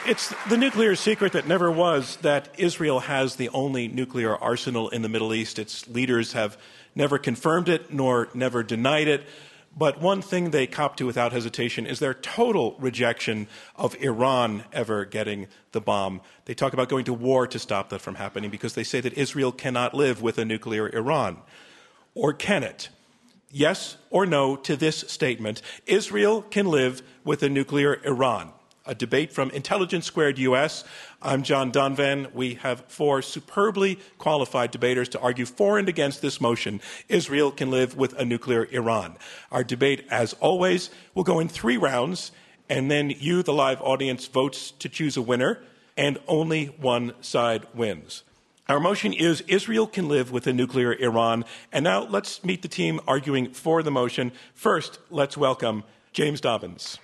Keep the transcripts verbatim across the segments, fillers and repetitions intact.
It's the nuclear secret that never was that Israel has the only nuclear arsenal in the Middle East. Its leaders have never confirmed it nor never denied it. But one thing they cop to without hesitation is their total rejection of Iran ever getting the bomb. They talk about going to war to stop that from happening because they say that Israel cannot live with a nuclear Iran. Or can it? Yes or no to this statement: Israel can live with a nuclear Iran. A debate from Intelligence Squared U S. I'm John Donvan. We have four superbly qualified debaters to argue for and against this motion: Israel can live with a nuclear Iran. Our debate, as always, will go in three rounds, and then you, the live audience, votes to choose a winner, and only one side wins. Our motion is Israel can live with a nuclear Iran. And now let's meet the team arguing for the motion. First, let's welcome James Dobbins.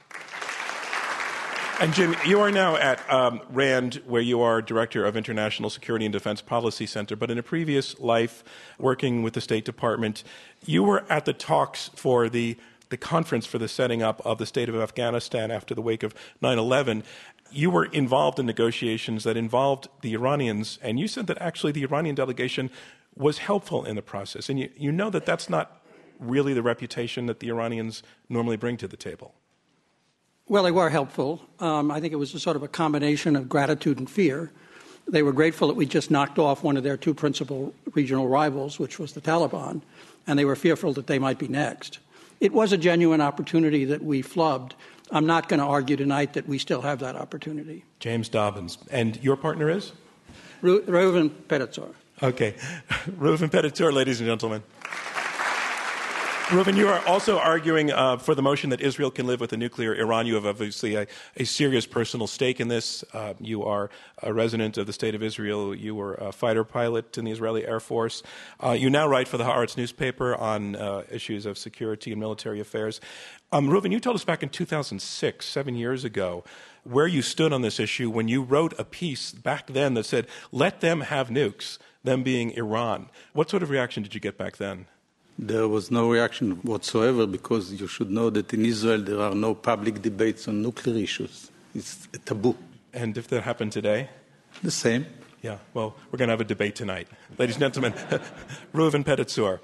And Jim, you are now at um, RAND, where you are Director of International Security and Defense Policy Center. But in a previous life, working with the State Department, you were at the talks for the, the conference for the setting up of the state of Afghanistan after the wake of nine eleven. You were involved in negotiations that involved the Iranians, and you said that actually the Iranian delegation was helpful in the process. And you, you know that that's not really the reputation that the Iranians normally bring to the table. Well, they were helpful. Um, I think it was a sort of a combination of gratitude and fear. They were grateful that we just knocked off one of their two principal regional rivals, which was the Taliban, and they were fearful that they might be next. It was a genuine opportunity that we flubbed. I'm not going to argue tonight that we still have that opportunity. James Dobbins. And your partner is? Ru- Reuven Pedatzur. Okay. Reuven Pedatzur, ladies and gentlemen. Reuven, you are also arguing uh, for the motion that Israel can live with a nuclear Iran. You have obviously a, a serious personal stake in this. Uh, you are a resident of the State of Israel. You were a fighter pilot in the Israeli Air Force. Uh, you now write for the Haaretz newspaper on uh, issues of security and military affairs. Um, Reuven, you told us back in two thousand six, seven years ago, where you stood on this issue when you wrote a piece back then that said, let them have nukes, them being Iran. What sort of reaction did you get back then? There was no reaction whatsoever, because you should know that in Israel there are no public debates on nuclear issues. It's a taboo. And if that happened today? The same. Yeah, well, we're going to have a debate tonight. Ladies and gentlemen, Reuven Pedatzur.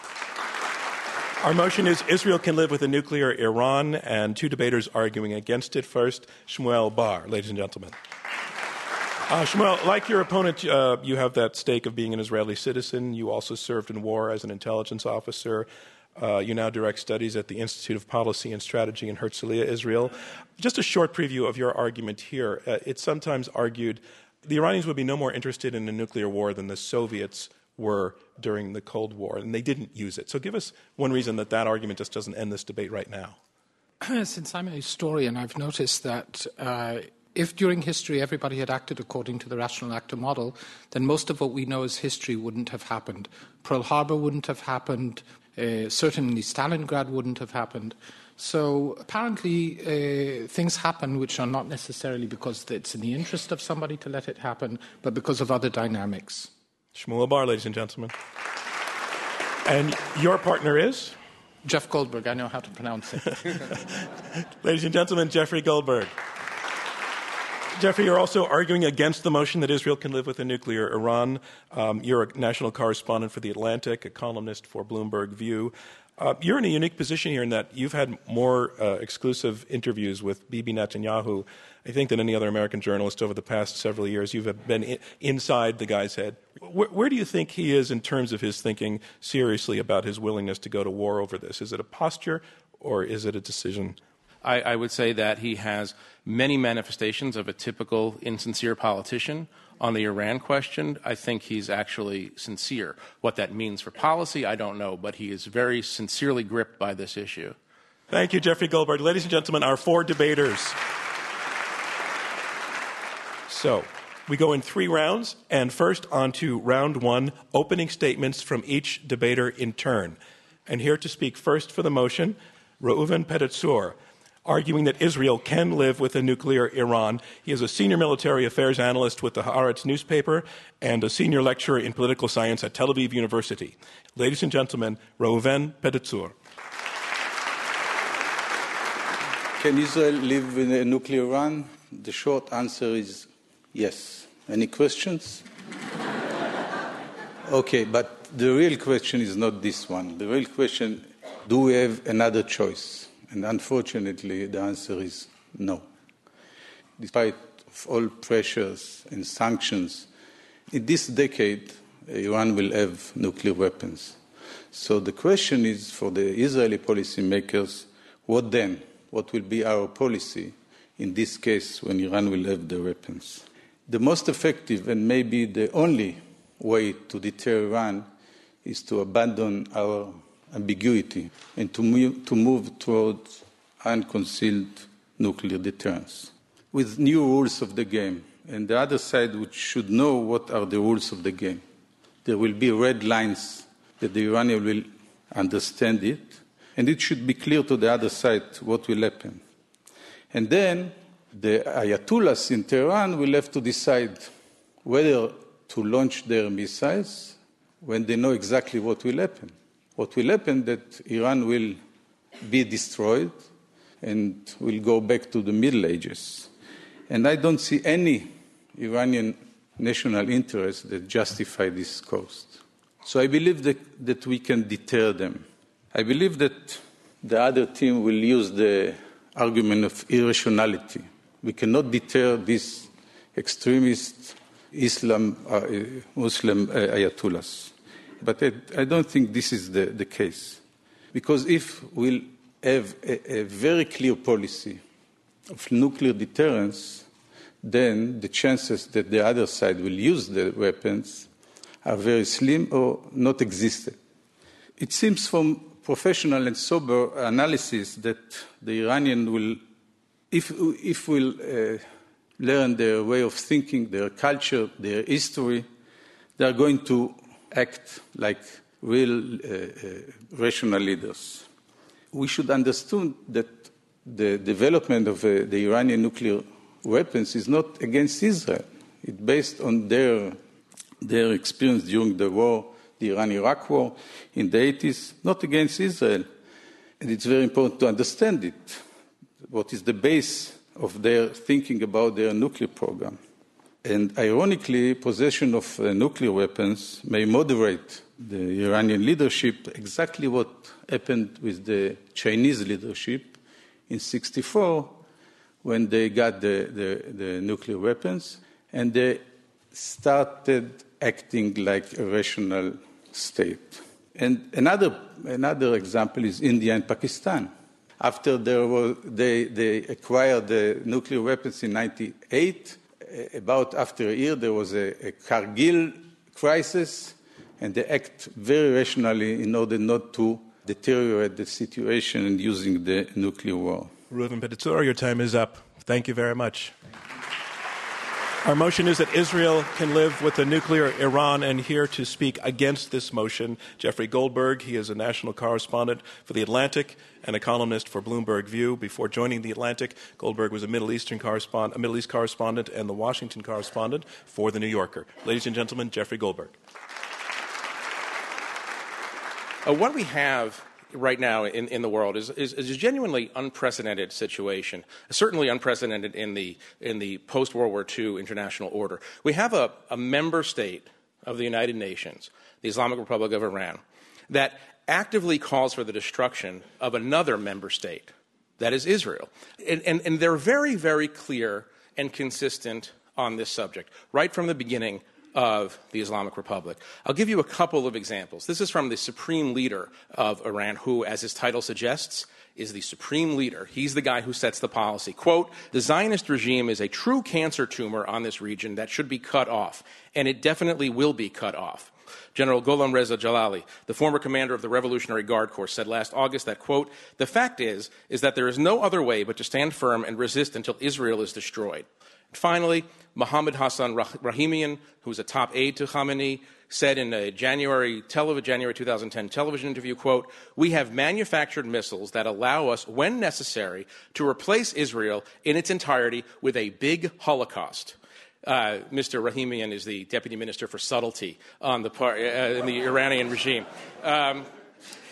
Our motion is Israel can live with a nuclear Iran, and two debaters arguing against it. First, Shmuel Bar. Ladies and gentlemen. Uh, Shmuel, like your opponent, uh, you have that stake of being an Israeli citizen. You also served in war as an intelligence officer. Uh, you now direct studies at the Institute of Policy and Strategy in Herzliya, Israel. Just a short preview of your argument here. Uh, it's sometimes argued the Iranians would be no more interested in a nuclear war than the Soviets were during the Cold War, and they didn't use it. So give us one reason that that argument just doesn't end this debate right now. Since I'm a historian, I've noticed that uh, if during history everybody had acted according to the rational actor model, then most of what we know as history wouldn't have happened. Pearl Harbor wouldn't have happened. Uh, certainly Stalingrad wouldn't have happened. So apparently uh, things happen which are not necessarily because it's in the interest of somebody to let it happen, but because of other dynamics. Shmuel Bar, ladies and gentlemen. And your partner is? Jeff Goldberg. I know how to pronounce it. Ladies and gentlemen, Jeffrey Goldberg. Jeffrey, you're also arguing against the motion that Israel can live with a nuclear Iran. Um, you're a national correspondent for The Atlantic, a columnist for Bloomberg View. Uh, you're in a unique position here in that you've had more uh, exclusive interviews with Bibi Netanyahu, I think, than any other American journalist over the past several years. You've been in, inside the guy's head. Where, where do you think he is in terms of his thinking seriously about his willingness to go to war over this? Is it a posture or is it a decision? I, I would say that he has many manifestations of a typical insincere politician. On the Iran question, I think he's actually sincere. What that means for policy, I don't know, but he is very sincerely gripped by this issue. Thank you, Jeffrey Goldberg. Ladies and gentlemen, our four debaters. So, we go in three rounds, and first on to round one, opening statements from each debater in turn. And here to speak first for the motion, Reuven Pedatzur, arguing that Israel can live with a nuclear Iran. He is a senior military affairs analyst with the Haaretz newspaper and a senior lecturer in political science at Tel Aviv University. Ladies and gentlemen, Reuven Pedatzur. Can Israel live in a nuclear Iran? the short answer is yes. Any questions? Okay, but the real question is not this one. The real question, do we have another choice? And unfortunately, the answer is no. Despite of all pressures and sanctions, in this decade, Iran will have nuclear weapons. So the question is for the Israeli policymakers, what then? What will be our policy in this case when Iran will have the weapons? The most effective and maybe the only way to deter Iran is to abandon our ambiguity and to move, to move towards unconcealed nuclear deterrence with new rules of the game. And the other side which should know what are the rules of the game. There will be red lines that the Iranians will understand it, and it should be clear to the other side what will happen. And then the Ayatollahs in Tehran will have to decide whether to launch their missiles when they know exactly what will happen. What will happen that Iran will be destroyed and will go back to the Middle Ages. And I don't see any Iranian national interest that justify this cost. So I believe that, that we can deter them. I believe that the other team will use the argument of irrationality. We cannot deter these extremist Islam, uh, Muslim uh, Ayatollahs. But I, I don't think this is the, the case. Because if we'll have a, a very clear policy of nuclear deterrence, then the chances that the other side will use the weapons are very slim or not existent. It seems from professional and sober analysis that the Iranian will, if, if we'll uh, learn their way of thinking, their culture, their history, they are going to act like real uh, uh, rational leaders. We should understand that the development of uh, the Iranian nuclear weapons is not against Israel. It's based on their, their experience during the war, the Iran-Iraq war in the eighties, not against Israel. And it's very important to understand it, what is the base of their thinking about their nuclear program. And ironically, possession of uh, nuclear weapons may moderate the Iranian leadership, exactly what happened with the Chinese leadership in sixty-four, when they got the, the, the nuclear weapons, and they started acting like a rational state. And another, another example is India and Pakistan. After there was, they, they acquired the nuclear weapons in ninety-eight, about after a year there was a, a Kargil crisis, and they act very rationally in order not to deteriorate the situation and using the nuclear war. Reuven Pedatzur, your time is up. Thank you very much. Our motion is that Israel can live with a nuclear Iran, and here to speak against this motion, Jeffrey Goldberg. He is a national correspondent for The Atlantic and a columnist for Bloomberg View. Before joining The Atlantic, Goldberg was a Middle Eastern correspondent, a Middle East correspondent and the Washington correspondent for The New Yorker. Ladies and gentlemen, Jeffrey Goldberg. Uh, what we have right now in, in the world is, is, is a genuinely unprecedented situation, certainly unprecedented in the, in the post-World War Two international order. We have a, a member state of the United Nations, the Islamic Republic of Iran, that actively calls for the destruction of another member state, that is Israel. And, and, and they're very, very clear and consistent on this subject, right from the beginning of the Islamic Republic. I'll give you a couple of examples. This is from the supreme leader of Iran, who, as his title suggests, is the supreme leader. He's the guy who sets the policy. Quote, "The Zionist regime is a true cancer tumor on this region that should be cut off, and it definitely will be cut off." General Gholam Reza Jalali, the former commander of the Revolutionary Guard Corps, said last August that, quote, "The fact is, is that there is no other way but to stand firm and resist until Israel is destroyed." Finally, Mohammad Hassan Rahimian, who is a top aide to Khamenei, said in a January, tele- January twenty ten television interview, quote, "We have manufactured missiles that allow us, when necessary, to replace Israel in its entirety with a big Holocaust." Uh, Mister Rahimian is the deputy minister for subtlety on the par- uh, in the Iranian regime. Um,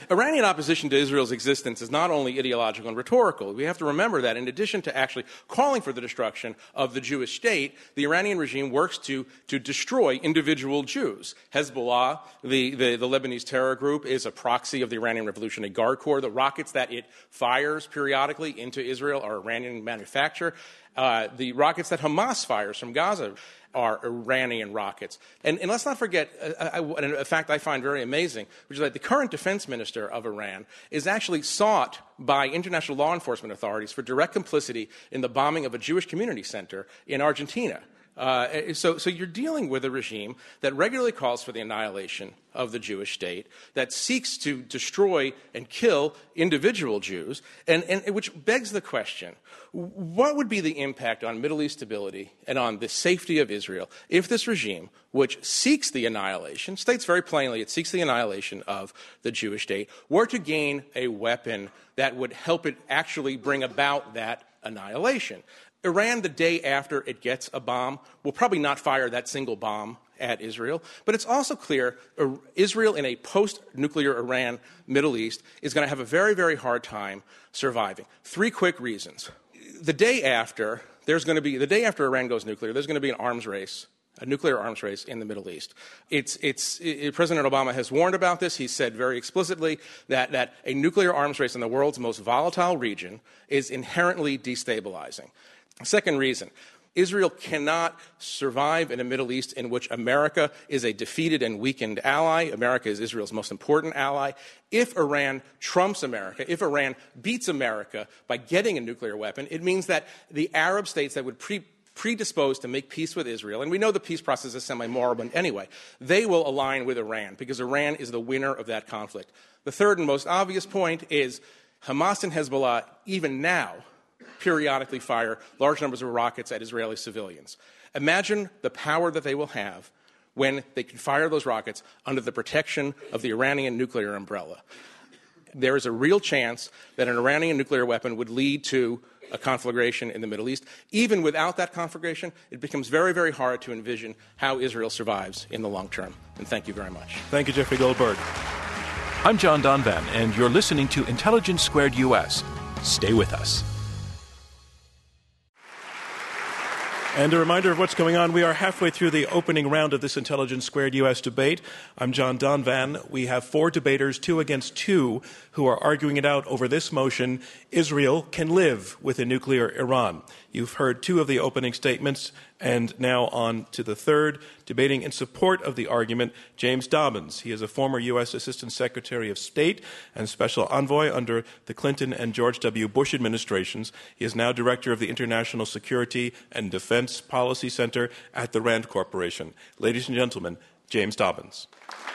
Iranian opposition to Israel's existence is not only ideological and rhetorical. We have to remember that in addition to actually calling for the destruction of the Jewish state, the Iranian regime works to, to destroy individual Jews. Hezbollah, the, the, the Lebanese terror group, is a proxy of the Iranian Revolutionary Guard Corps. The rockets that it fires periodically into Israel are Iranian manufacture. Uh, the rockets that Hamas fires from Gaza are Iranian rockets. And, and let's not forget a, a, a fact I find very amazing, which is that the current defense minister of Iran is actually sought by international law enforcement authorities for direct complicity in the bombing of a Jewish community center in Argentina. Uh, so, so you're dealing with a regime that regularly calls for the annihilation of the Jewish state, that seeks to destroy and kill individual Jews, and, and which begs the question, what would be the impact on Middle East stability and on the safety of Israel if this regime, which seeks the annihilation, states very plainly it seeks the annihilation of the Jewish state, were to gain a weapon that would help it actually bring about that annihilation? Iran, the day after it gets a bomb, will probably not fire that single bomb at Israel. But it's also clear uh, Israel in a post-nuclear Iran Middle East is going to have a very, very hard time surviving. Three quick reasons. The day after, there's going to be, the day after Iran goes nuclear, there's going to be an arms race, a nuclear arms race in the Middle East. It's, it's, it, President Obama has warned about this. He said very explicitly that, that a nuclear arms race in the world's most volatile region is inherently destabilizing. Second reason, Israel cannot survive in a Middle East in which America is a defeated and weakened ally. America is Israel's most important ally. If Iran trumps America, if Iran beats America by getting a nuclear weapon, it means that the Arab states that would pre- predisposed to make peace with Israel, and we know the peace process is semi-moribund anyway, they will align with Iran because Iran is the winner of that conflict. The third and most obvious point is Hamas and Hezbollah, even now, periodically fire large numbers of rockets at Israeli civilians. Imagine the power that they will have when they can fire those rockets under the protection of the Iranian nuclear umbrella. There is a real chance that an Iranian nuclear weapon would lead to a conflagration in the Middle East. Even without that conflagration, it becomes very, very hard to envision how Israel survives in the long term. And thank you very much. Thank you, Jeffrey Goldberg. I'm John Donvan, and you're listening to Intelligence Squared U S. Stay with us. And a reminder of what's going on. We are halfway through the opening round of this Intelligence Squared U S debate. I'm John Donvan. We have four debaters, two against two, who are arguing it out over this motion: Israel can live with a nuclear Iran. You've heard two of the opening statements, and now on to the third. Debating in support of the argument, James Dobbins. He is a former U S Assistant Secretary of State and Special Envoy under the Clinton and George W. Bush administrations. He is now Director of the International Security and Defense Policy Center at the Rand Corporation. Ladies and gentlemen, James Dobbins.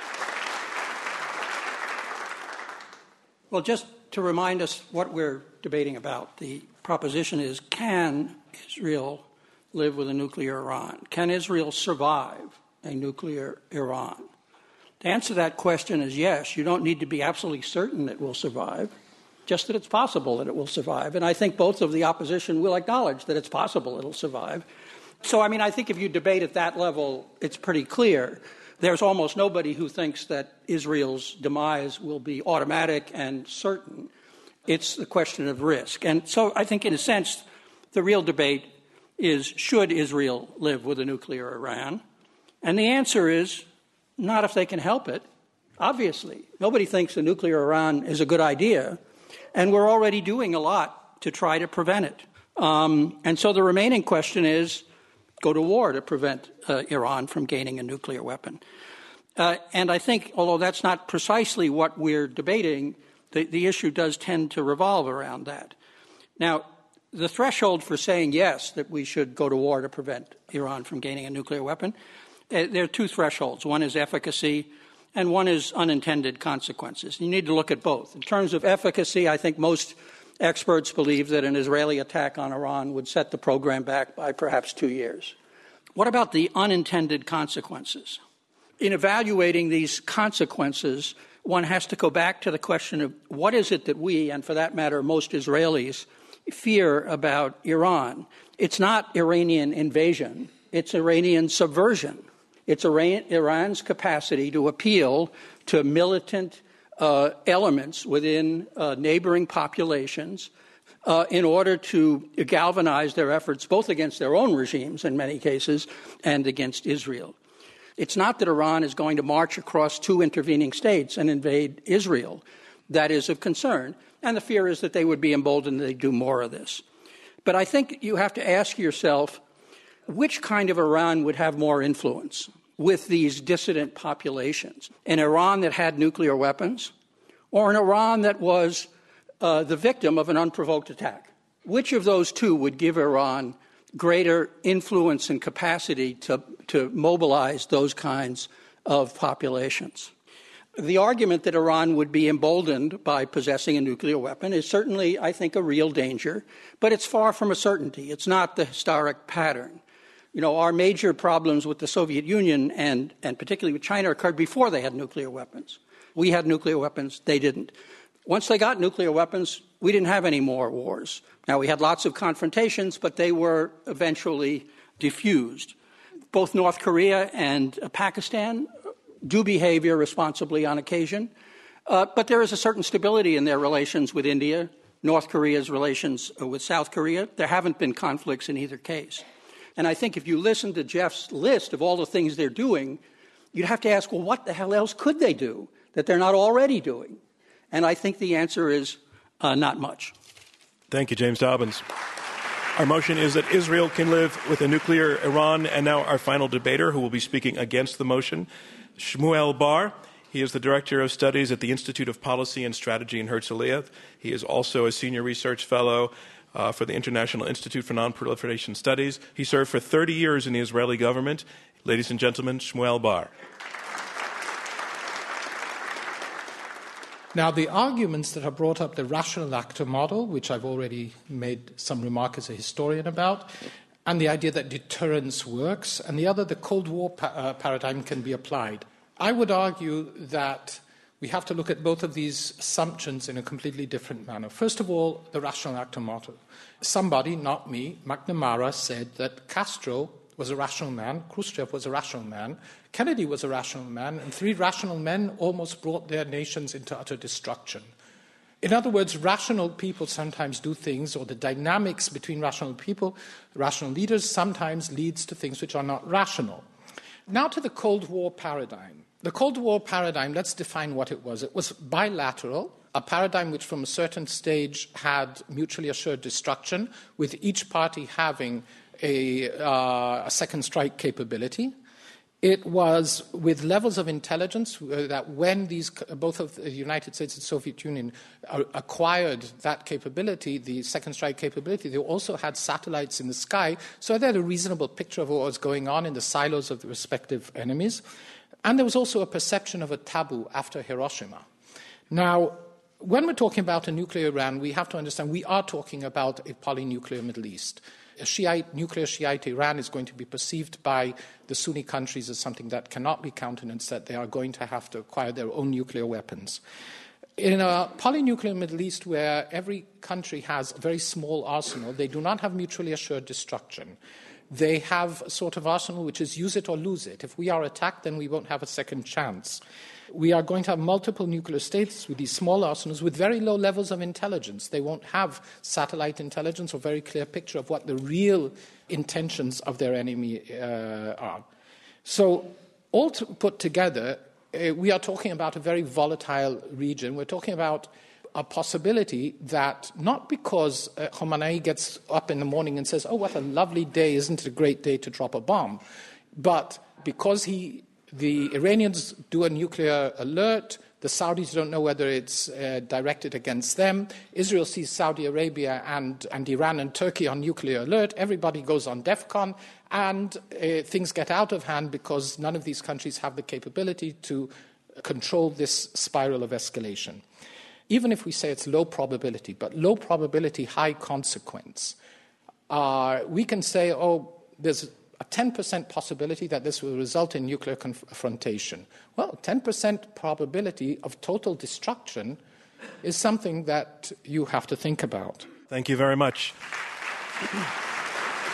Well, just to remind us what we're debating about, the proposition is, can Israel live with a nuclear Iran? Can Israel survive a nuclear Iran? The answer to that question is yes. You don't need to be absolutely certain it will survive, just that it's possible that it will survive. And I think both of the opposition will acknowledge that it's possible it'll survive. So, I mean, I think if you debate at that level, it's pretty clear. There's almost nobody who thinks that Israel's demise will be automatic and certain. It's the question of risk. And so I think, in a sense, the real debate is, should Israel live with a nuclear Iran? And the answer is, not if they can help it, obviously. Nobody thinks a nuclear Iran is a good idea, and we're already doing a lot to try to prevent it. Um, and so the remaining question is, go to war to prevent uh, Iran from gaining a nuclear weapon. Uh, and I think, although that's not precisely what we're debating, the, the issue does tend to revolve around that. Now, the threshold for saying yes, that we should go to war to prevent Iran from gaining a nuclear weapon, uh, there are two thresholds. One is efficacy, and one is unintended consequences. You need to look at both. In terms of efficacy, I think most experts believe that an Israeli attack on Iran would set the program back by perhaps two years. What about the unintended consequences? In evaluating these consequences, one has to go back to the question of what is it that we, and for that matter, most Israelis, fear about Iran. It's not Iranian invasion. It's Iranian subversion. It's Iran, Iran's capacity to appeal to militant uh, elements within uh, neighboring populations uh, in order to galvanize their efforts both against their own regimes in many cases and against Israel. It's not that Iran is going to march across two intervening states and invade Israel. That is of concern. And the fear is that they would be emboldened to do more of this. But I think you have to ask yourself, which kind of Iran would have more influence with these dissident populations? An Iran that had nuclear weapons or an Iran that was uh, the victim of an unprovoked attack? Which of those two would give Iran greater influence and capacity to, to mobilize those kinds of populations? The argument that Iran would be emboldened by possessing a nuclear weapon is certainly, I think, a real danger, but it's far from a certainty. It's not the historic pattern. You know, our major problems with the Soviet Union and, and particularly with China occurred before they had nuclear weapons. We had nuclear weapons, they didn't. Once they got nuclear weapons, we didn't have any more wars. Now, we had lots of confrontations, but they were eventually diffused. Both North Korea and uh, Pakistan do behave irresponsibly on occasion, uh, but there is a certain stability in their relations with India, North Korea's relations with South Korea. There haven't been conflicts in either case. And I think if you listen to Jeff's list of all the things they're doing, you'd have to ask, well, what the hell else could they do that they're not already doing? And I think the answer is uh, not much. Thank you, James Dobbins. Our motion is that Israel can live with a nuclear Iran. And now our final debater who will be speaking against the motion, Shmuel Bar. He is the Director of Studies at the Institute of Policy and Strategy in Herzliya. He is also a Senior Research Fellow uh, for the International Institute for Nonproliferation Studies. He served for thirty years in the Israeli government. Ladies and gentlemen, Shmuel Bar. Now, the arguments that have brought up the rational actor model, which I've already made some remark as a historian about, and the idea that deterrence works, and the other, the Cold War pa- uh, paradigm can be applied. I would argue that we have to look at both of these assumptions in a completely different manner. First of all, the rational actor model. Somebody, not me, McNamara, said that Castro was a rational man, Khrushchev was a rational man, Kennedy was a rational man, and three rational men almost brought their nations into utter destruction. In other words, rational people sometimes do things, or the dynamics between rational people, rational leaders, sometimes leads to things which are not rational. Now to the Cold War paradigm. The Cold War paradigm, let's define what it was. It was bilateral, a paradigm which from a certain stage had mutually assured destruction, with each party having a, uh, a second strike capability. It was with levels of intelligence uh, that when these, both of the United States and Soviet Union uh, acquired that capability, the second strike capability, they also had satellites in the sky, so they had a reasonable picture of what was going on in the silos of the respective enemies. And there was also a perception of a taboo after Hiroshima. Now, when we're talking about a nuclear Iran, we have to understand we are talking about a polynuclear Middle East. A Shiite, nuclear Shiite Iran is going to be perceived by the Sunni countries as something that cannot be countenanced, that they are going to have to acquire their own nuclear weapons. In a polynuclear Middle East where every country has a very small arsenal, they do not have mutually assured destruction. They have a sort of arsenal which is use it or lose it. If we are attacked, then we won't have a second chance. We are going to have multiple nuclear states with these small arsenals with very low levels of intelligence. They won't have satellite intelligence or very clear picture of what the real intentions of their enemy uh, are. So all to put together, uh, we are talking about a very volatile region. We're talking about a possibility that not because uh, Khamenei gets up in the morning and says, oh, what a lovely day, isn't it a great day to drop a bomb, but because he, the Iranians do a nuclear alert, the Saudis don't know whether it's uh, directed against them, Israel sees Saudi Arabia and, and Iran and Turkey on nuclear alert, everybody goes on DEFCON, and uh, things get out of hand because none of these countries have the capability to control this spiral of escalation. Even if we say it's low probability, but low probability, high consequence, uh, we can say, oh, there's a ten percent possibility that this will result in nuclear confrontation. Well, ten percent probability of total destruction is something that you have to think about. Thank you very much.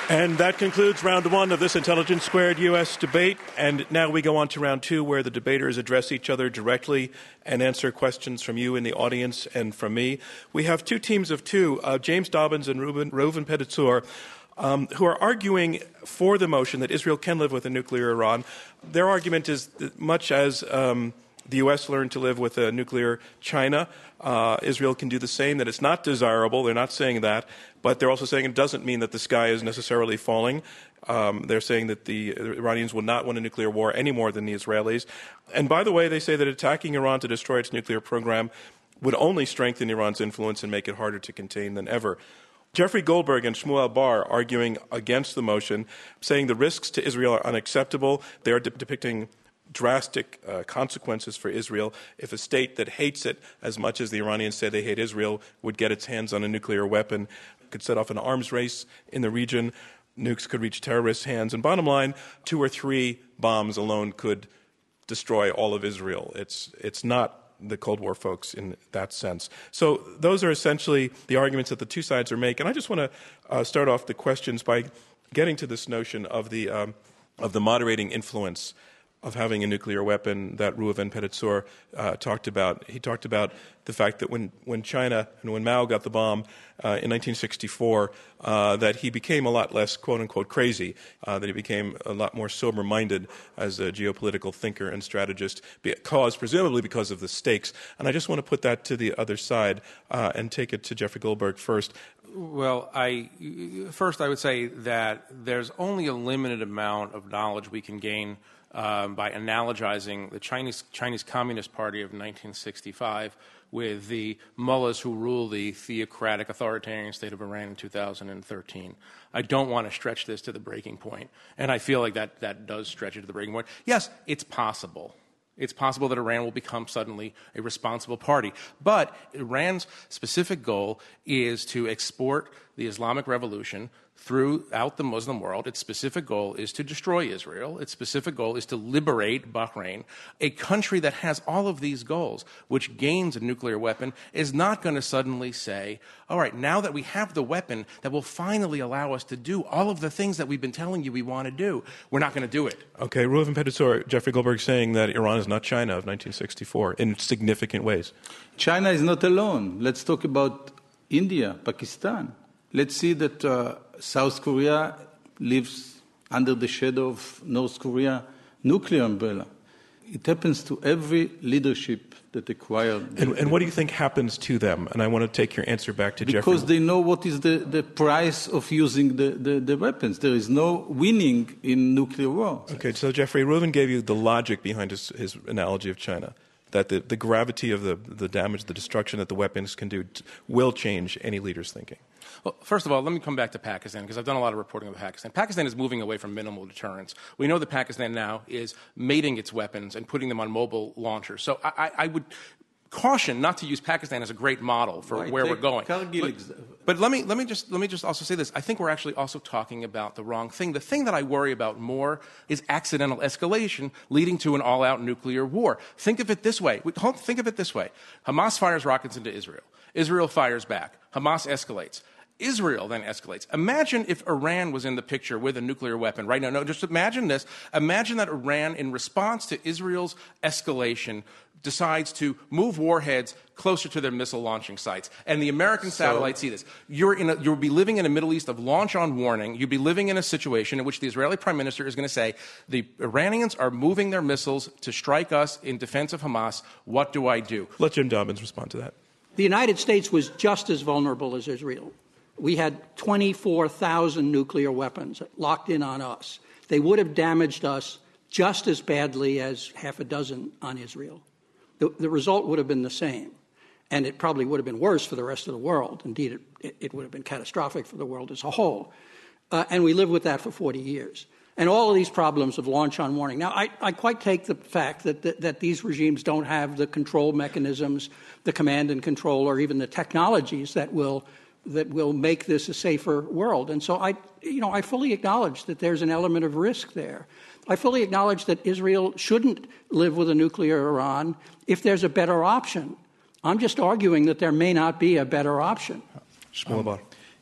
And that concludes round one of this Intelligence Squared U S debate. And now we go on to round two, where the debaters address each other directly and answer questions from you in the audience and from me. We have two teams of two, uh, James Dobbins and Reuven, Reuven Pedatzur, um, who are arguing for the motion that Israel can live with a nuclear Iran. Their argument is that much as um, the U S learned to live with a nuclear China, uh, Israel can do the same, that it's not desirable. They're not saying that. But they're also saying it doesn't mean that the sky is necessarily falling. Um, they're saying that the Iranians will not win a nuclear war any more than the Israelis. And by the way, they say that attacking Iran to destroy its nuclear program would only strengthen Iran's influence and make it harder to contain than ever. Jeffrey Goldberg and Shmuel Bar arguing against the motion, saying the risks to Israel are unacceptable. They are de- depicting drastic uh, consequences for Israel if a state that hates it as much as the Iranians say they hate Israel would get its hands on a nuclear weapon, could set off an arms race in the region. Nukes could reach terrorists' hands. And bottom line, two or three bombs alone could destroy all of Israel. It's, it's not the Cold War folks in that sense. So those are essentially the arguments that the two sides are making. And I just want to uh, start off the questions by getting to this notion of the, um, of the moderating influence of having a nuclear weapon that Reuven Pedatzur uh, talked about. He talked about the fact that when, when China and when Mao got the bomb uh, in nineteen sixty-four, uh, that he became a lot less quote-unquote crazy, uh, that he became a lot more sober-minded as a geopolitical thinker and strategist, because, presumably because of the stakes. And I just want to put that to the other side uh, and take it to Jeffrey Goldberg first. Well, I, first I would say that there's only a limited amount of knowledge we can gain Um, by analogizing the Chinese, Chinese Communist Party of nineteen sixty-five with the mullahs who rule the theocratic authoritarian state of Iran in two thousand thirteen. I don't want to stretch this to the breaking point, and I feel like that, that does stretch it to the breaking point. Yes, it's possible. It's possible that Iran will become suddenly a responsible party. But Iran's specific goal is to export the Islamic Revolution throughout the Muslim world. Its specific goal is to destroy Israel. Its specific goal is to liberate Bahrain. A country that has all of these goals, which gains a nuclear weapon, is not going to suddenly say, all right, now that we have the weapon that will finally allow us to do all of the things that we've been telling you we want to do, we're not going to do it. Okay, Reuven Pedatzur, Jeffrey Goldberg saying that Iran is not China of nineteen sixty-four in significant ways. China is not alone. Let's talk about India, Pakistan. Let's see that uh, South Korea lives under the shadow of North Korea nuclear umbrella. It happens to every leadership that acquired. And, and what do you think happens to them? And I want to take your answer back to because Jeffrey. Because they know what is the, the price of using the, the, the weapons. There is no winning in nuclear war. Okay, so Jeffrey, Reuven gave you the logic behind his, his analogy of China, that the, the gravity of the, the damage, the destruction that the weapons can do t- will change any leader's thinking. Well, first of all, let me come back to Pakistan, because I've done a lot of reporting on Pakistan. Pakistan is moving away from minimal deterrence. We know that Pakistan now is mating its weapons and putting them on mobile launchers. So I, I, I would caution not to use Pakistan as a great model for Why, where we're going. But, but let me let me just let me just also say this. I think we're actually also talking about the wrong thing. The thing that I worry about more is accidental escalation leading to an all-out nuclear war. Think of it this way. Think of it this way. Hamas fires rockets into Israel. Israel fires back. Hamas escalates. Israel then escalates. Imagine if Iran was in the picture with a nuclear weapon right now. No, just imagine this. Imagine that Iran, in response to Israel's escalation, decides to move warheads closer to their missile launching sites. And the American So, satellites see this. You're in a, you'll be living in a Middle East of launch on warning. You'll be living in a situation in which the Israeli prime minister is going to say, the Iranians are moving their missiles to strike us in defense of Hamas. What do I do? Let Jim Dobbins respond to that. The United States was just as vulnerable as Israel. We had twenty-four thousand nuclear weapons locked in on us. They would have damaged us just as badly as half a dozen on Israel. The, the result would have been the same, and it probably would have been worse for the rest of the world. Indeed, it, it, it would have been catastrophic for the world as a whole. Uh, and we lived with that for forty years. And all of these problems of launch on warning. Now, I, I quite take the fact that, that, that these regimes don't have the control mechanisms, the command and control, or even the technologies that will that will make this a safer world. And so I, you know, I fully acknowledge that there's an element of risk there. I fully acknowledge that Israel shouldn't live with a nuclear Iran if there's a better option. I'm just arguing that there may not be a better option. Um,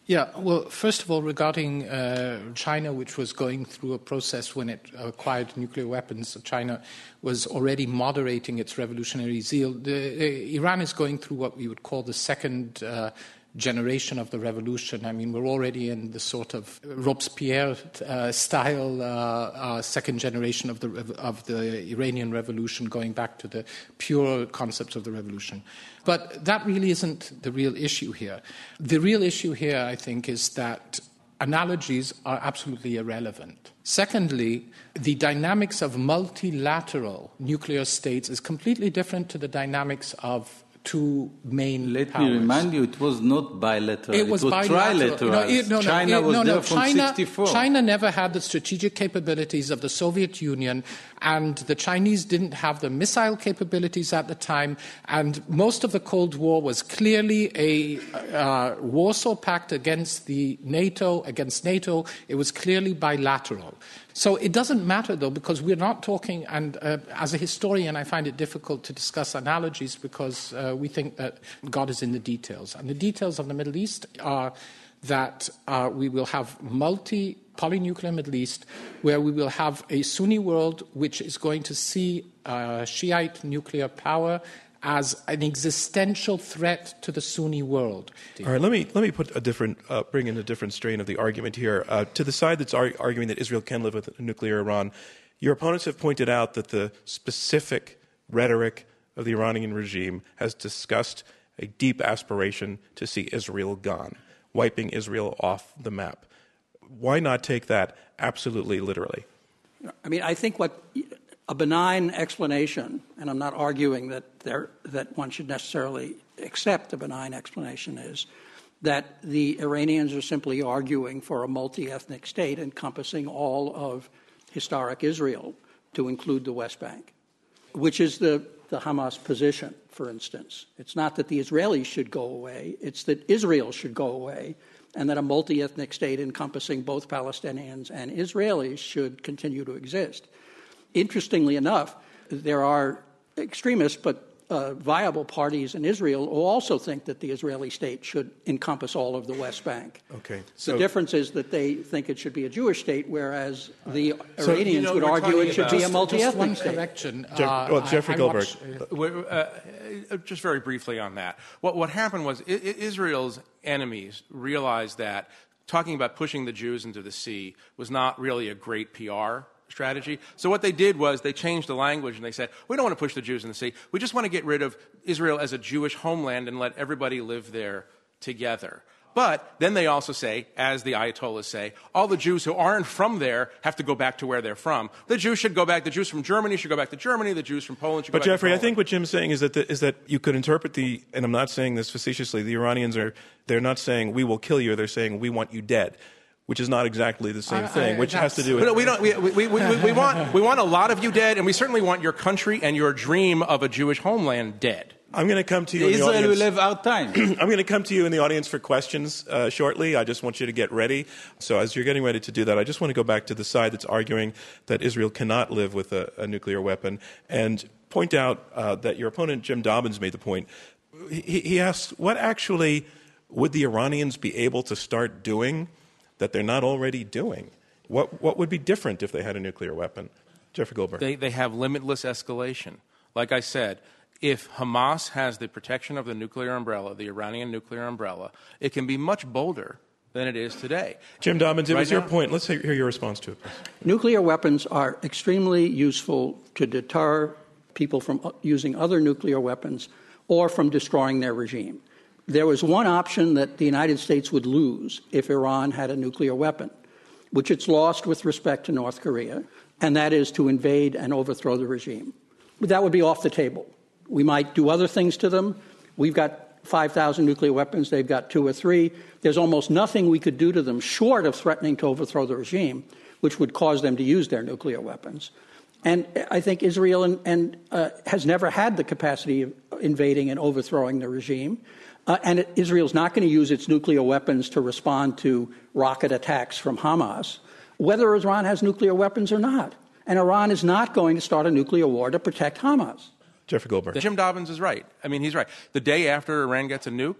Yeah, well, first of all, regarding uh, China, which was going through a process when it acquired nuclear weapons, China was already moderating its revolutionary zeal. The, uh, Iran is going through what we would call the second uh, generation of the revolution. I mean, we're already in the sort of Robespierre uh, style uh, uh, second generation of the of the Iranian revolution, going back to the pure concepts of the revolution. But that really isn't the real issue here. The real issue here, I think, is that analogies are absolutely irrelevant. Secondly, the dynamics of multilateral nuclear states is completely different to the dynamics of two main Let powers. me remind you, it was not bilateral. It was, it was trilateral. No, it, no, no, China it, was no, no. there from China, sixty-four. China never had the strategic capabilities of the Soviet Union, and the Chinese didn't have the missile capabilities at the time, and most of the Cold War was clearly a uh, Warsaw Pact against the NATO, against NATO. It was clearly bilateral. So it doesn't matter, though, because we're not talking, and uh, as a historian, I find it difficult to discuss analogies because uh, we think that God is in the details. And the details of the Middle East are that uh, we will have multi polynuclear Middle East, where we will have a Sunni world which is going to see uh, Shiite nuclear power as an existential threat to the Sunni world. All right, let me let me put a different, uh, bring in a different strain of the argument here. Uh, to the side that's ar- arguing that Israel can live with a nuclear Iran, your opponents have pointed out that the specific rhetoric of the Iranian regime has discussed a deep aspiration to see Israel gone, wiping Israel off the map. Why not take that absolutely literally? I mean, I think what a benign explanation, and I'm not arguing that there, that one should necessarily accept a benign explanation, is that the Iranians are simply arguing for a multi-ethnic state encompassing all of historic Israel to include the West Bank, which is the, the Hamas position, for instance. It's not that the Israelis should go away, it's that Israel should go away, and that a multi-ethnic state encompassing both Palestinians and Israelis should continue to exist. Interestingly enough, there are extremists but uh, viable parties in Israel who also think that the Israeli state should encompass all of the West Bank. Okay. So the difference is that they think it should be a Jewish state, whereas the so, Iranians you know, would argue it should be a multi-ethnic just state. One correction. Jeff, uh, well, Jeffrey I, I Goldberg. watch, uh, Uh, just very briefly on that. What, what happened was I- I Israel's enemies realized that talking about pushing the Jews into the sea was not really a great P R strategy. So what they did was they changed the language and they said, we don't want to push the Jews in the sea. We just want to get rid of Israel as a Jewish homeland and let everybody live there together. But then they also say, as the Ayatollahs say, all the Jews who aren't from there have to go back to where they're from. The Jews should go back. The Jews from Germany should go back to Germany. The Jews from Poland should go But back Jeffrey, to I Poland. think what Jim's saying is that the, is that you could interpret the, and I'm not saying this facetiously, the Iranians are, they're not saying we will kill you, they're saying we want you dead, which is not exactly the same I- thing, I- which has to do with... But we, don't, we, we, we, we, we, want, we want a lot of you dead, and we certainly want your country and your dream of a Jewish homeland dead. I'm going to come to you in the Israel audience. will have our time. I'm going to come to you in the audience for questions uh, shortly. I just want you to get ready. So as you're getting ready to do that, I just want to go back to the side that's arguing that Israel cannot live with a, a nuclear weapon and point out uh, that your opponent, Jim Dobbins, made the point. He, he asks, what actually would the Iranians be able to start doing that they're not already doing? What, what would be different if they had a nuclear weapon? Jeffrey Goldberg. They, they have limitless escalation. Like I said, if Hamas has the protection of the nuclear umbrella, the Iranian nuclear umbrella, it can be much bolder than it is today. Jim Dobbins, it Right was your now- point. Let's hear your response to it, please. Nuclear weapons are extremely useful to deter people from using other nuclear weapons or from destroying their regime. There was one option that the United States would lose if Iran had a nuclear weapon, which it's lost with respect to North Korea, and that is to invade and overthrow the regime. But that would be off the table. We might do other things to them. We've got five thousand nuclear weapons. They've got two or three. There's almost nothing we could do to them short of threatening to overthrow the regime, which would cause them to use their nuclear weapons. And I think Israel and, and, uh, has never had the capacity of invading and overthrowing the regime. Uh, and it, Israel's not going to use its nuclear weapons to respond to rocket attacks from Hamas, whether Iran has nuclear weapons or not. And Iran is not going to start a nuclear war to protect Hamas. Jeffrey Goldberg. Jim Dobbins is right. I mean, he's right. The day after Iran gets a nuke,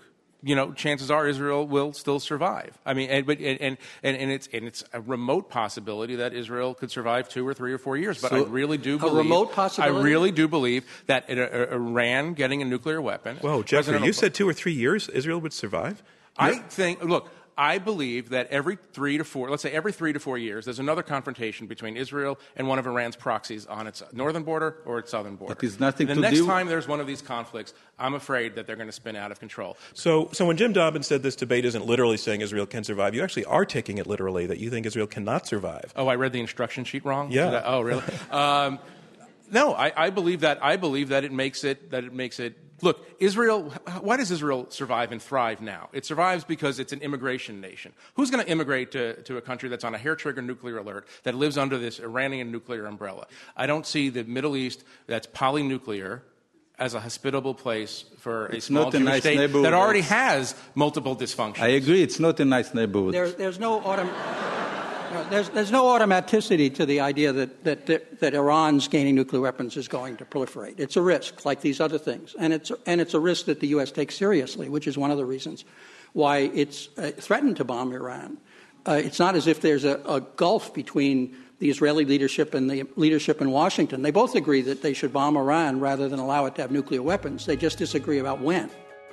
you know, chances are Israel will still survive. I mean, and, but and, and and it's and it's a remote possibility that Israel could survive two or three or four years. But so I really do a believe remote possibility? I really do believe that uh, uh, Iran getting a nuclear weapon. Whoa, Jeffrey, President you Obama, said two or three years Israel would survive? I think. Look. I believe that every three to four, let's say every three to four years, there's another confrontation between Israel and one of Iran's proxies on its northern border or its southern border. That is nothing the to next do- time there's one of these conflicts, I'm afraid that they're going to spin out of control. So, so when Jim Dobbins said this debate isn't literally saying Israel can survive, you actually are taking it literally, that you think Israel cannot survive. Oh, I read the instruction sheet wrong? Yeah. Did I- oh, really? um, no, I, I believe that. I believe that it makes it that it makes it. Look, Israel. Why does Israel survive and thrive now? It survives because it's an immigration nation. Who's going to immigrate to, to a country that's on a hair-trigger nuclear alert that lives under this Iranian nuclear umbrella? I don't see the Middle East that's polynuclear as a hospitable place for a It's small not a Jewish nice state neighborhood. that already has multiple dysfunctions. I agree, it's not a nice neighborhood. There, there's no autom- no, there's, there's no automaticity to the idea that, that, that, that Iran's gaining nuclear weapons is going to proliferate. It's a risk, like these other things. And it's, and it's a risk that the U S takes seriously, which is one of the reasons why it's uh, threatened to bomb Iran. Uh, it's not as if there's a, a gulf between the Israeli leadership and the leadership in Washington. They both agree that they should bomb Iran rather than allow it to have nuclear weapons. They just disagree about when.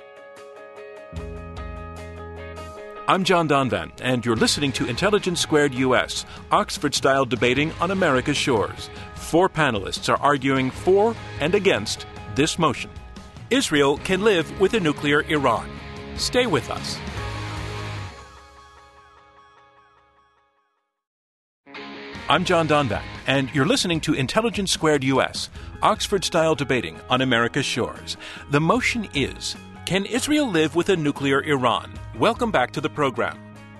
I'm John Donvan, and you're listening to Intelligence Squared U S, Oxford-style debating on America's shores. Four panelists are arguing for and against this motion. Israel can live with a nuclear Iran. Stay with us. I'm John Donvan, and you're listening to Intelligence Squared U S, Oxford-style debating on America's shores. The motion is, can Israel live with a nuclear Iran? Welcome back to the program.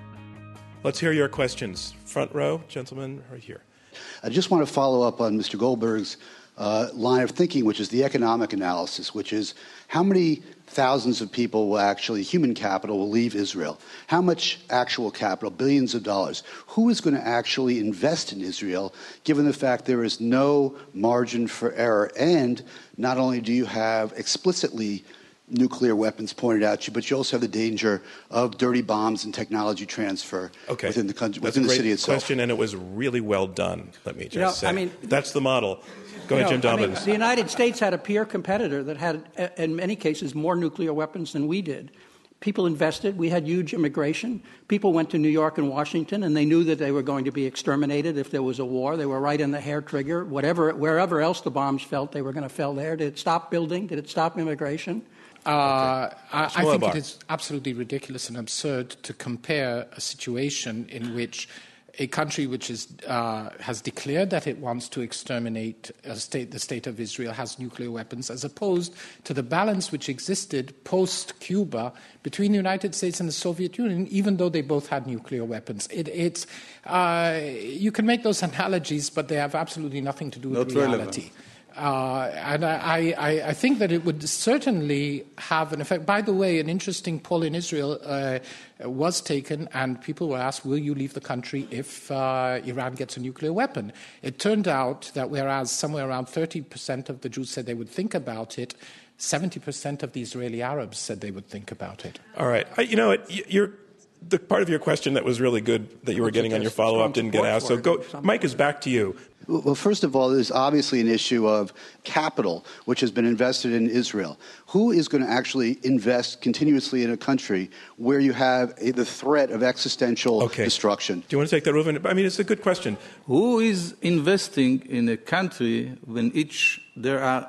Let's hear your questions. Front row, gentlemen, right here. I just want to follow up on Mister Goldberg's uh, line of thinking, which is the economic analysis, which is how many thousands of people will actually, human capital, will leave Israel? How much actual capital, billions of dollars? Who is going to actually invest in Israel, given the fact there is no margin for error? And not only do you have explicitly nuclear weapons pointed at you, but you also have the danger of dirty bombs and technology transfer okay. within the country, That's within a the great city itself. question, and it was really well done. Let me just You know, say, I mean, that's the model. Go ahead, You Jim know, I mean, Dobbins. the United States had a peer competitor that had, uh, in many cases, more nuclear weapons than we did. People invested. We had huge immigration. People went to New York and Washington, and they knew that they were going to be exterminated if there was a war. They were right in the hair trigger. Whatever, wherever else the bombs fell, they were going to fall there. Did it stop building? Did it stop immigration? Uh, I, I think Schwelbach. it is absolutely ridiculous and absurd to compare a situation in which a country which is, uh, has declared that it wants to exterminate a state, the state of Israel has nuclear weapons, as opposed to the balance which existed post-Cuba between the United States and the Soviet Union, even though they both had nuclear weapons. It, it's, uh, you can make those analogies, but they have absolutely nothing to do with Not reality. relevant. Uh, and I, I, I think that it would certainly have an effect. By the way, an interesting poll in Israel uh, was taken, and people were asked, will you leave the country if uh, Iran gets a nuclear weapon? It turned out that whereas somewhere around thirty percent of the Jews said they would think about it, seventy percent of the Israeli Arabs said they would think about it. All right. I, you know, it, you're, the part of your question that was really good that you were getting on your follow-up didn't get asked. So go, Mike is back to you. Well, first of all, there's obviously an issue of capital, which has been invested in Israel. Who is going to actually invest continuously in a country where you have a, the threat of existential okay. destruction? Do you want to take that, Reuven? I mean, it's a good question. Who is investing in a country when each there are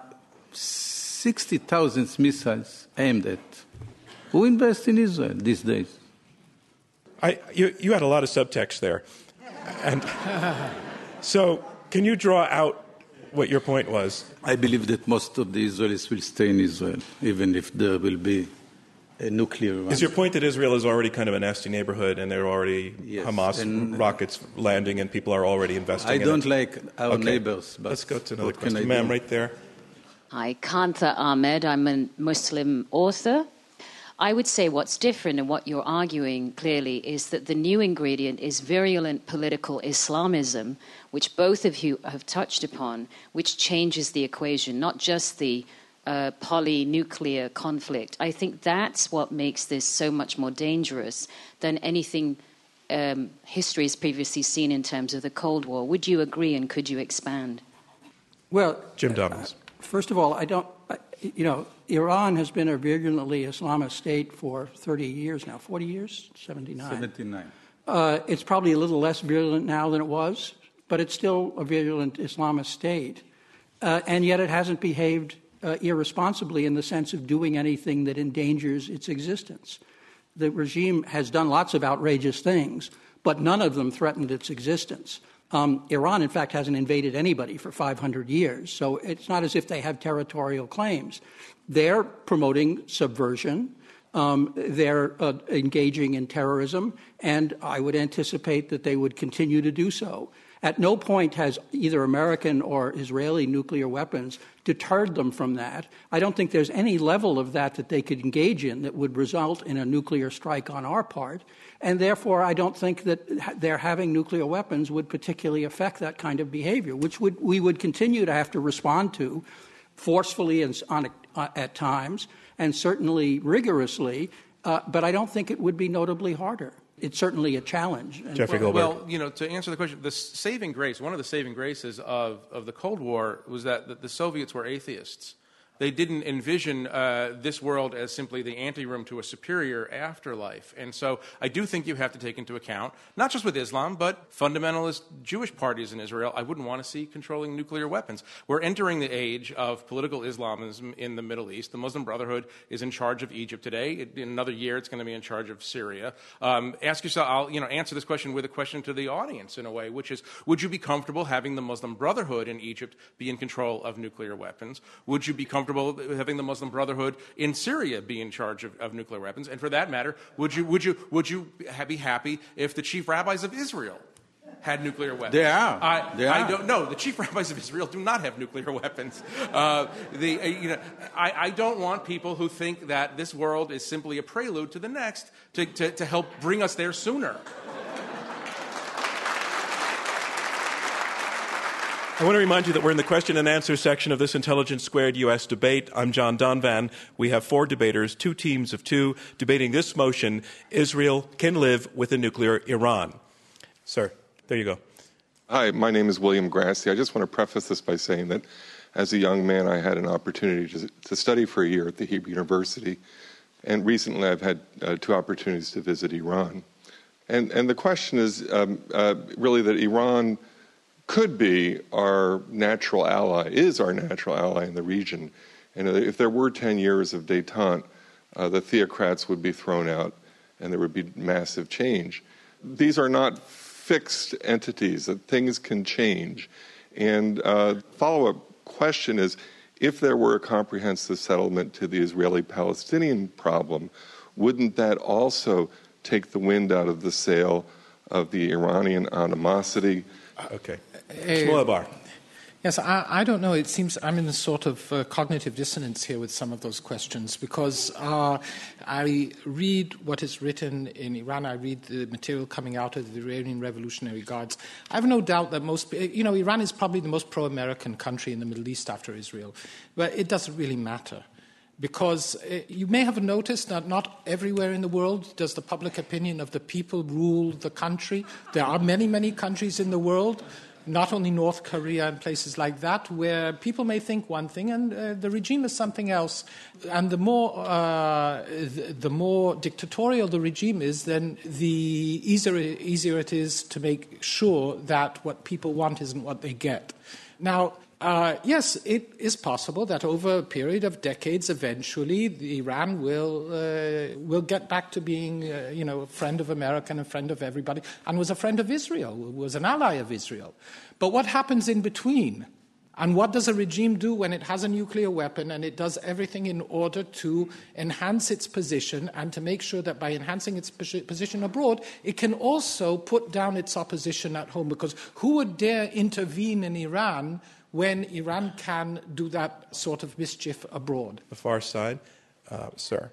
sixty thousand missiles aimed at? Who invests in Israel these days? I, you, you had a lot of subtext there. And so can you draw out what your point was? I believe that most of the Israelis will stay in Israel, even if there will be a nuclear one. Is your point that Israel is already kind of a nasty neighborhood and there are already Yes, Hamas and rockets landing and people are already investing I in don't it? like our Okay. neighbors. But Let's go to another what can question. I Ma'am, do? right there. Hi, Kantha Ahmed. I'm a Muslim author. I would say what's different and what you're arguing clearly is that the new ingredient is virulent political Islamism, which both of you have touched upon, which changes the equation, not just the uh, poly-nuclear conflict. I think that's what makes this so much more dangerous than anything um, history has previously seen in terms of the Cold War. Would you agree, and could you expand? Well, Jim Dobbins. Uh, first of all, I don't, you know, Iran has been a virulently Islamist state for thirty years now, forty years, seventy-nine. seventy-nine. Uh, it's probably a little less virulent now than it was, but it's still a virulent Islamist state. Uh, and yet it hasn't behaved uh, irresponsibly in the sense of doing anything that endangers its existence. The regime has done lots of outrageous things, but none of them threatened its existence. Um, Iran, in fact, hasn't invaded anybody for five hundred years, so it's not as if they have territorial claims. They're promoting subversion. Um, they're uh, engaging in terrorism, and I would anticipate that they would continue to do so. At no point has either American or Israeli nuclear weapons deterred them from that. I don't think there's any level of that that they could engage in that would result in a nuclear strike on our part. And therefore, I don't think that their having nuclear weapons would particularly affect that kind of behavior, which would, we would continue to have to respond to forcefully and on, uh, at times, and certainly rigorously, uh, but I don't think it would be notably harder. It's certainly a challenge. Jeffrey well, Goldberg. Well, you know, to answer the question, the saving grace, one of the saving graces of, of the Cold War was that the, the Soviets were atheists. They didn't envision uh, this world as simply the anteroom to a superior afterlife. And so I do think you have to take into account, not just with Islam, but fundamentalist Jewish parties in Israel. I wouldn't want to see controlling nuclear weapons. We're entering the age of political Islamism in the Middle East. The Muslim Brotherhood is in charge of Egypt today. In another year, it's going to be in charge of Syria. Um, ask yourself, I'll you know, answer this question with a question to the audience in a way, which is, would you be comfortable having the Muslim Brotherhood in Egypt be in control of nuclear weapons? Would you be comfortable having the Muslim Brotherhood in Syria be in charge of, of nuclear weapons? And for that matter, would you would you would you be happy if the chief rabbis of Israel had nuclear weapons? They are. I, they I are. don't know. The chief rabbis of Israel do not have nuclear weapons. Uh, the uh, you know, I, I don't want people who think that this world is simply a prelude to the next to, to, to help bring us there sooner. I want to remind you that we're in the question and answer section of this Intelligence Squared U S debate. I'm John Donvan. We have four debaters, two teams of two, debating this motion: Israel can live with a nuclear Iran. Sir, there you go. Hi, my name is William Grassi. I just want to preface this by saying that as a young man, I had an opportunity to, to study for a year at the Hebrew University. And recently, I've had uh, two opportunities to visit Iran. And, and the question is um, uh, really that Iran could be our natural ally, is our natural ally in the region. And if there were ten years of détente, uh, the theocrats would be thrown out and there would be massive change. These are not fixed entities, that things can change. And uh, follow-up question is, if there were a comprehensive settlement to the Israeli-Palestinian problem, wouldn't that also take the wind out of the sail of the Iranian animosity? Okay. Uh, Bar. Yes, I, I don't know. It seems I'm in a sort of uh, cognitive dissonance here with some of those questions because uh, I read what is written in Iran. I read the material coming out of the Iranian Revolutionary Guards. I have no doubt that most, you know, Iran is probably the most pro-American country in the Middle East after Israel, but it doesn't really matter. Because uh, you may have noticed that not everywhere in the world does the public opinion of the people rule the country. There are many, many countries in the world, not only North Korea and places like that, where people may think one thing and uh, the regime is something else. And the more, uh, the, the more dictatorial the regime is, then the easier, easier it is to make sure that what people want isn't what they get. Now, Uh, yes, it is possible that over a period of decades, eventually, Iran will uh, will get back to being, uh, you know, a friend of America and a friend of everybody, and was a friend of Israel, was an ally of Israel. But what happens in between? And what does a regime do when it has a nuclear weapon and it does everything in order to enhance its position and to make sure that by enhancing its position abroad, it can also put down its opposition at home? Because who would dare intervene in Iran when Iran can do that sort of mischief abroad? The far side. Uh, sir.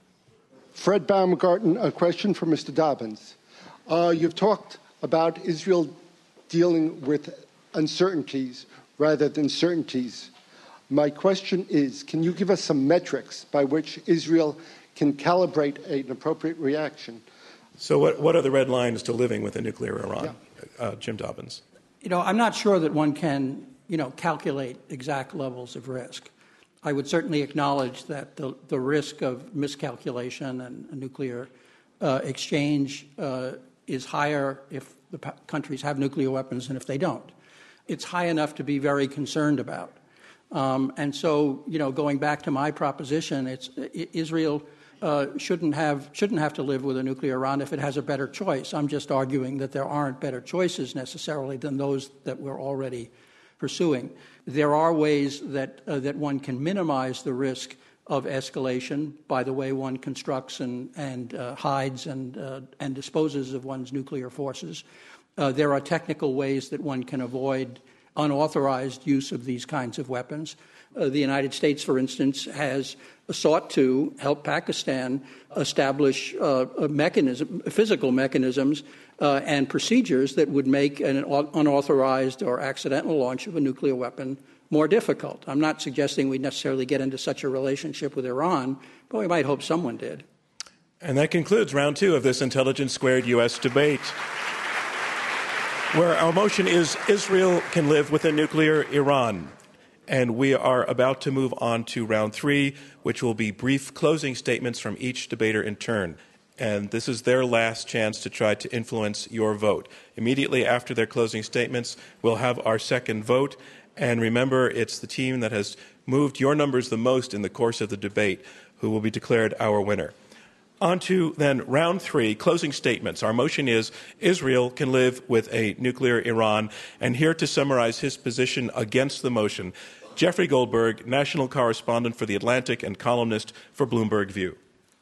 Fred Baumgarten, a question for Mister Dobbins. Uh, you've talked about Israel dealing with uncertainties rather than certainties. My question is, can you give us some metrics by which Israel can calibrate an appropriate reaction? So what, what are the red lines to living with a nuclear Iran? Yeah. Uh, Jim Dobbins. You know, I'm not sure that one can, you know, calculate exact levels of risk. I would certainly acknowledge that the, the risk of miscalculation and a nuclear uh, exchange uh, is higher if the p- countries have nuclear weapons than if they don't. It's high enough to be very concerned about. Um, and so, you know, going back to my proposition, it's I- Israel uh, shouldn't have shouldn't have to live with a nuclear Iran if it has a better choice. I'm just arguing that there aren't better choices necessarily than those that we're already pursuing. There are ways that uh, that one can minimize the risk of escalation by the way one constructs and and uh, hides and uh, and disposes of one's nuclear forces. Uh, there are technical ways that one can avoid unauthorized use of these kinds of weapons. Uh, the United States, for instance, has sought to help Pakistan establish uh, a mechanism, physical mechanisms uh, and procedures that would make an unauthorized or accidental launch of a nuclear weapon more difficult. I'm not suggesting we necessarily get into such a relationship with Iran, but we might hope someone did. And that concludes round two of this Intelligence Squared U S debate, where our motion is Israel can live with a nuclear Iran. And we are about to move on to round three, which will be brief closing statements from each debater in turn. And this is their last chance to try to influence your vote. Immediately after their closing statements, we'll have our second vote. And remember, it's the team that has moved your numbers the most in the course of the debate who will be declared our winner. On to then round three, closing statements. Our motion is Israel can live with a nuclear Iran. And here to summarize his position against the motion, Jeffrey Goldberg, national correspondent for The Atlantic and columnist for Bloomberg View.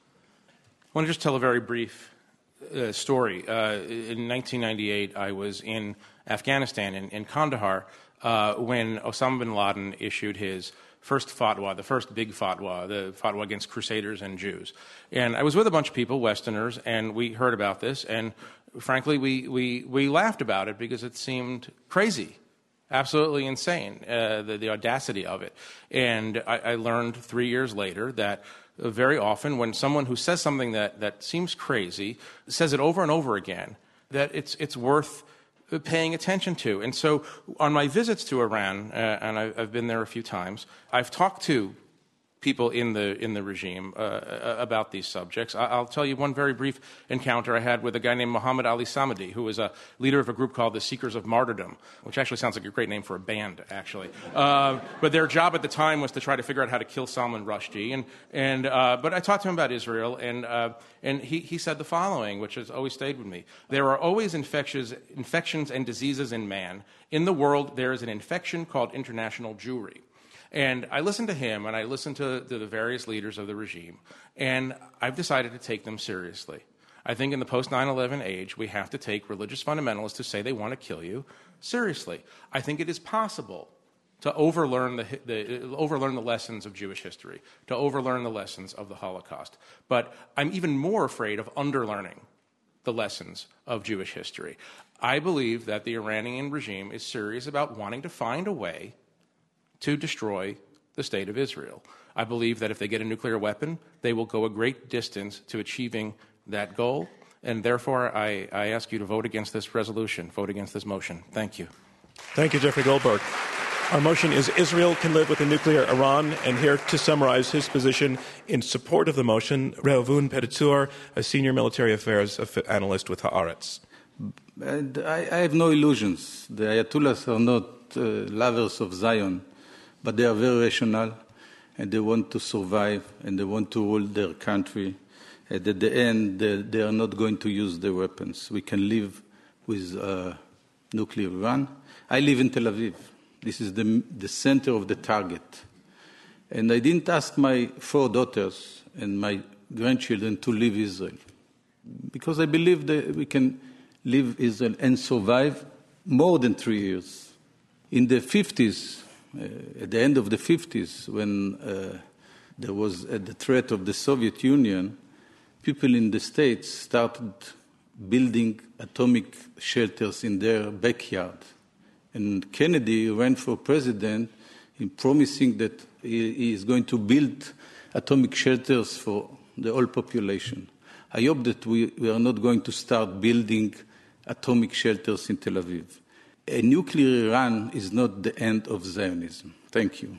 I want to just tell a very brief uh, story. Uh, in nineteen ninety-eight, I was in Afghanistan, in, in Kandahar, uh, when Osama bin Laden issued his first fatwa, the first big fatwa, the fatwa against crusaders and Jews. And I was with a bunch of people, Westerners, and we heard about this, and frankly, we, we, we laughed about it because it seemed crazy, absolutely insane, uh, the, the audacity of it. And I, I learned three years later that uh, very often when someone who says something that, that seems crazy says it over and over again, that it's, it's worth paying attention to. And so on my visits to Iran, uh, and I, I've been there a few times, I've talked to people in the in the regime uh, about these subjects. I, I'll tell you one very brief encounter I had with a guy named Muhammad Ali Samadi, who was a leader of a group called the Seekers of Martyrdom, which actually sounds like a great name for a band, actually. Uh, but their job at the time was to try to figure out how to kill Salman Rushdie. And and uh, but I talked to him about Israel, and uh, and he he said the following, which has always stayed with me: there are always infections infections and diseases in man. In the world, there is an infection called international Jewry. And I listened to him, and I listened to, to the various leaders of the regime, and I've decided to take them seriously. I think in the post nine eleven age, we have to take religious fundamentalists who say they want to kill you seriously. I think it is possible to overlearn the, the, overlearn the lessons of Jewish history, to overlearn the lessons of the Holocaust. But I'm even more afraid of underlearning the lessons of Jewish history. I believe that the Iranian regime is serious about wanting to find a way to destroy the state of Israel. I believe that if they get a nuclear weapon, they will go a great distance to achieving that goal. And therefore, I, I ask you to vote against this resolution, vote against this motion. Thank you. Thank you, Jeffrey Goldberg. Our motion is Israel can live with a nuclear Iran. And here to summarize his position in support of the motion, Reuven Pedatzur, a senior military affairs analyst with Haaretz. And I, I have no illusions. The Ayatollahs are not uh, lovers of Zion, but they are very rational, and they want to survive, and they want to rule their country. And at the end, they, they are not going to use their weapons. We can live with uh, nuclear Iran. I live in Tel Aviv. This is the, the center of the target. And I didn't ask my four daughters and my grandchildren to leave Israel, because I believe that we can leave Israel and survive more than three years. In the fifties, Uh, at the end of the fifties, when uh, there was uh, the threat of the Soviet Union, people in the States started building atomic shelters in their backyard. And Kennedy ran for president in promising that he is going to build atomic shelters for the whole population. I hope that we, we are not going to start building atomic shelters in Tel Aviv. A nuclear Iran is not the end of Zionism. Thank you.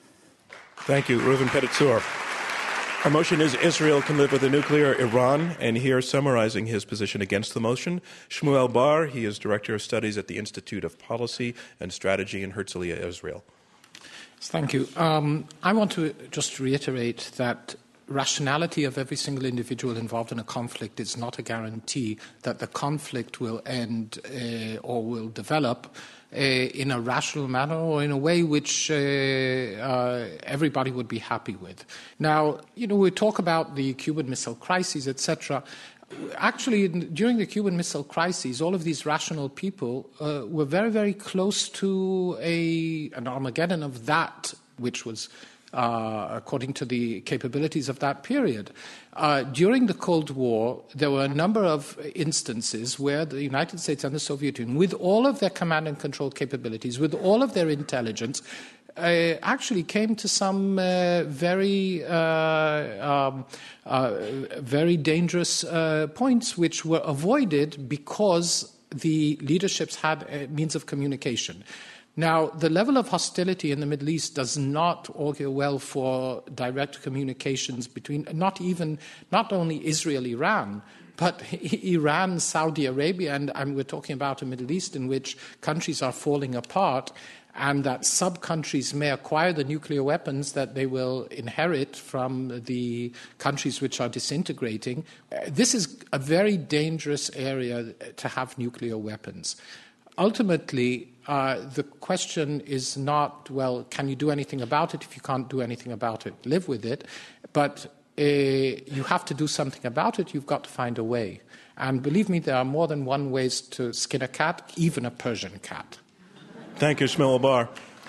Thank you, Reuven Pedatzur. Our motion is Israel can live with a nuclear Iran, and here summarizing his position against the motion, Shmuel Bar. He is Director of Studies at the Institute of Policy and Strategy in Herzliya, Israel. Thank you. Um, I want to just reiterate that rationality of every single individual involved in a conflict is not a guarantee that the conflict will end uh, or will develop uh, in a rational manner or in a way which uh, uh, everybody would be happy with. Now, you know, we talk about the Cuban Missile Crisis, et cetera. Actually, during the Cuban Missile Crisis, all of these rational people uh, were very, very close to a, an Armageddon of that, which was Uh, according to the capabilities of that period. Uh, during the Cold War, there were a number of instances where the United States and the Soviet Union, with all of their command and control capabilities, with all of their intelligence, uh, actually came to some uh, very, uh, um, uh, very dangerous uh, points which were avoided because the leaderships had a means of communication. Now, the level of hostility in the Middle East does not augur well for direct communications between, not even, not only Israel, Iran, but Iran, Saudi Arabia, and, and we're talking about a Middle East in which countries are falling apart, and that sub-countries may acquire the nuclear weapons that they will inherit from the countries which are disintegrating. This is a very dangerous area to have nuclear weapons. Ultimately, uh, the question is not, well, can you do anything about it? If you can't do anything about it, live with it. But uh, you have to do something about it. You've got to find a way. And believe me, there are more than one ways to skin a cat, even a Persian cat. Thank you, Shmuel Bar.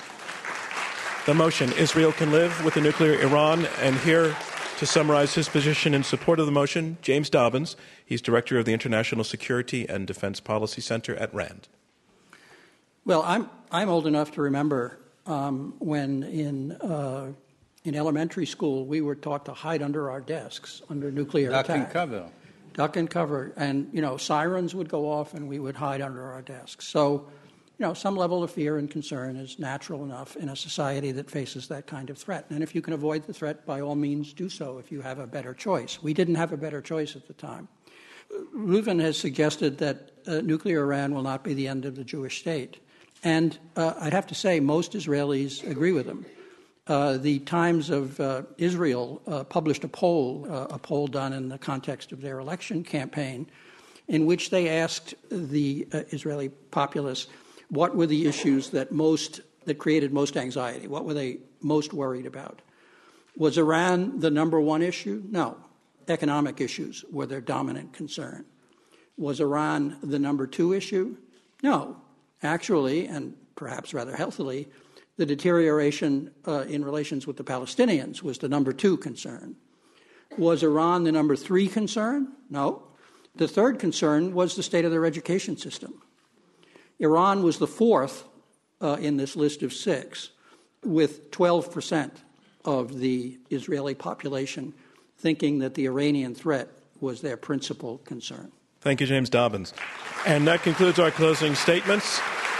The motion, Israel can live with a nuclear Iran. And here to summarize his position in support of the motion, James Dobbins. He's Director of the International Security and Defense Policy Center at RAND. Well, I'm I'm old enough to remember um, when in uh, in elementary school we were taught to hide under our desks under nuclear Duck attack. and cover. Duck and cover, and you know sirens would go off, and we would hide under our desks. So, you know, some level of fear and concern is natural enough in a society that faces that kind of threat. And if you can avoid the threat, by all means, do so. If you have a better choice, we didn't have a better choice at the time. Reuven has suggested that uh, nuclear Iran will not be the end of the Jewish state. And uh, I'd have to say most Israelis agree with him. Uh, the Times of uh, Israel uh, published a poll, uh, a poll done in the context of their election campaign, in which they asked the uh, Israeli populace what were the issues that most that created most anxiety. What were they most worried about? Was Iran the number one issue? No. Economic issues were their dominant concern. Was Iran the number two issue? No. Actually, and perhaps rather healthily, the deterioration uh, in relations with the Palestinians was the number two concern. Was Iran the number three concern? No. The third concern was the state of their education system. Iran was the fourth uh, in this list of six, with twelve percent of the Israeli population thinking that the Iranian threat was their principal concern. Thank you, James Dobbins. And that concludes our closing statements.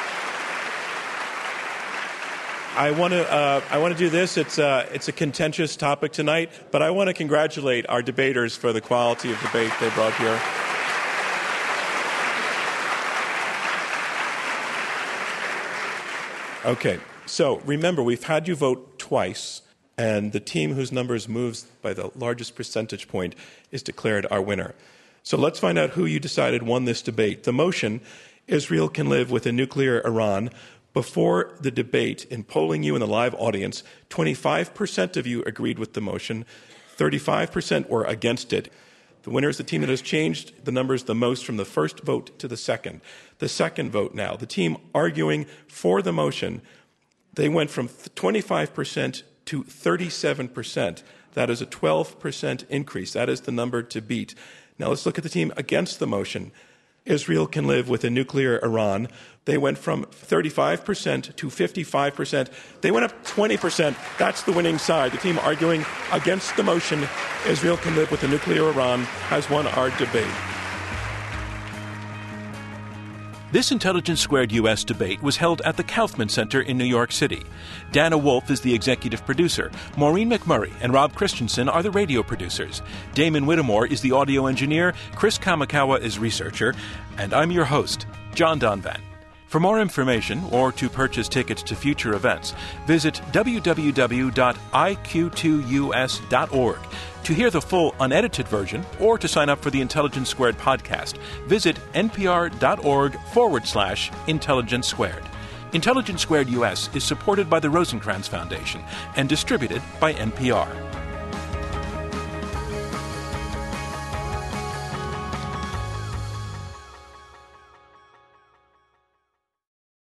I want to uh, I want to do this. It's uh, it's a contentious topic tonight, but I want to congratulate our debaters for the quality of debate they brought here. Okay, so remember, we've had you vote twice, and the team whose numbers moves by the largest percentage point is declared our winner. So let's find out who you decided won this debate. The motion, Israel can live with a nuclear Iran. Before the debate, in polling you in the live audience, twenty-five percent of you agreed with the motion, thirty-five percent were against it. The winner is the team that has changed the numbers the most from the first vote to the second. The second vote now, the team arguing for the motion, they went from twenty-five percent to thirty-seven percent. That is a twelve percent increase. That is the number to beat. Now let's look at the team against the motion. Israel can live with a nuclear Iran. They went from thirty-five percent to fifty-five percent. They went up twenty percent. That's the winning side. The team arguing against the motion, Israel can live with a nuclear Iran, has won our debate. This Intelligence Squared U S debate was held at the Kaufman Center in New York City. Dana Wolf is the executive producer. Maureen McMurray and Rob Christensen are the radio producers. Damon Whittemore is the audio engineer. Chris Kamikawa is researcher. And I'm your host, John Donvan. For more information or to purchase tickets to future events, visit w w w dot i q two u s dot org. To hear the full unedited version or to sign up for the Intelligence Squared podcast, visit npr.org forward slash Intelligence Squared. Intelligence Squared U S is supported by the Rosencrantz Foundation and distributed by N P R.